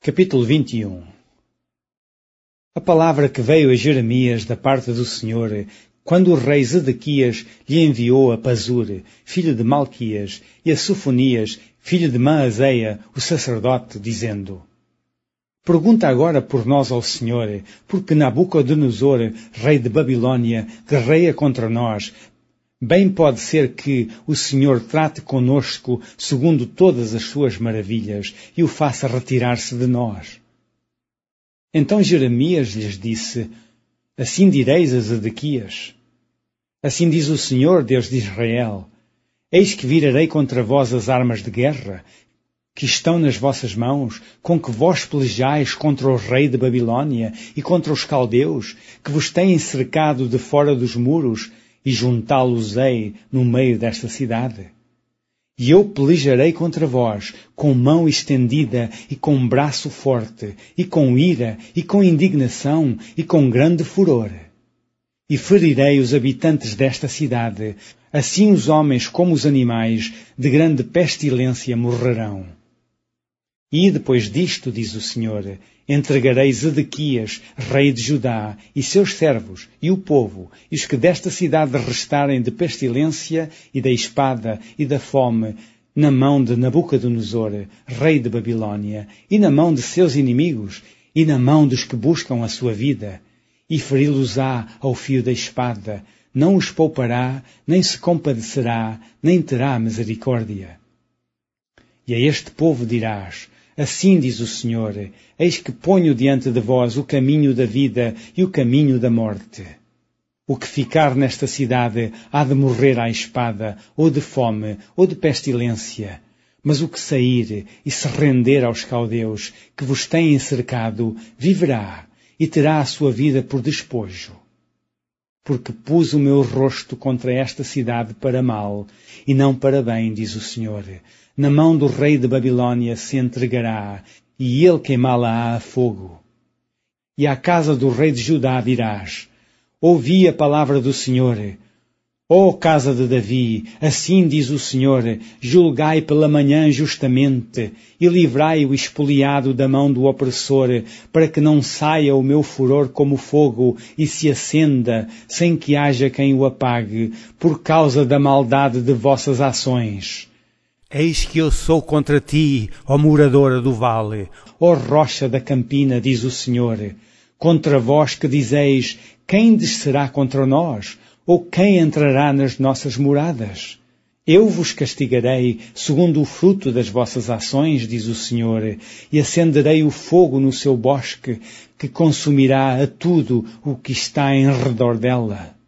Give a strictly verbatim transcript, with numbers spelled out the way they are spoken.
Capítulo vinte e um. A palavra que veio a Jeremias da parte do Senhor, quando o rei Zedequias lhe enviou a Pazur, filho de Malquias, e a Sofonias, filho de Maaseia, o sacerdote, dizendo: Pergunta agora por nós ao Senhor, porque Nabucodonosor, rei de Babilônia, guerreia contra nós. Bem pode ser que o Senhor trate conosco segundo todas as suas maravilhas e o faça retirar-se de nós. Então Jeremias lhes disse: Assim direis a Zedequias: Assim diz o Senhor, Deus de Israel: Eis que virarei contra vós as armas de guerra, que estão nas vossas mãos, com que vós pelejais contra o rei de Babilônia e contra os caldeus, que vos têm cercado de fora dos muros, e juntá-los-ei no meio desta cidade. E eu pelejarei contra vós, com mão estendida e com braço forte, e com ira, e com indignação, e com grande furor. E ferirei os habitantes desta cidade, assim os homens como os animais, de grande pestilência morrerão. E depois disto, diz o Senhor, entregarei Zedequias, rei de Judá, e seus servos, e o povo, e os que desta cidade restarem de pestilência, e da espada, e da fome, na mão de Nabucodonosor, rei de Babilônia, e na mão de seus inimigos, e na mão dos que buscam a sua vida, e feri-los-á ao fio da espada, não os poupará, nem se compadecerá, nem terá misericórdia. E a este povo dirás: Assim diz o Senhor: Eis que ponho diante de vós o caminho da vida e o caminho da morte. O que ficar nesta cidade há de morrer à espada, ou de fome, ou de pestilência. Mas o que sair e se render aos caldeus, que vos têm cercado, viverá, e terá a sua vida por despojo. Porque pus o meu rosto contra esta cidade para mal, e não para bem, diz o Senhor. Na mão do rei de Babilônia se entregará, e ele queimá-la-á a fogo. E à casa do rei de Judá dirás: Ouvi a palavra do Senhor. Ó casa de Davi, assim diz o Senhor: Julgai pela manhã justamente, e livrai o expoliado da mão do opressor, para que não saia o meu furor como fogo, e se acenda, sem que haja quem o apague, por causa da maldade de vossas ações. Eis que eu sou contra ti, ó moradora do vale, ó rocha da campina, diz o Senhor, contra vós que dizeis: Quem descerá contra nós? Ou quem entrará nas nossas moradas? Eu vos castigarei segundo o fruto das vossas ações, diz o Senhor, e acenderei o fogo no seu bosque, que consumirá a tudo o que está em redor dela.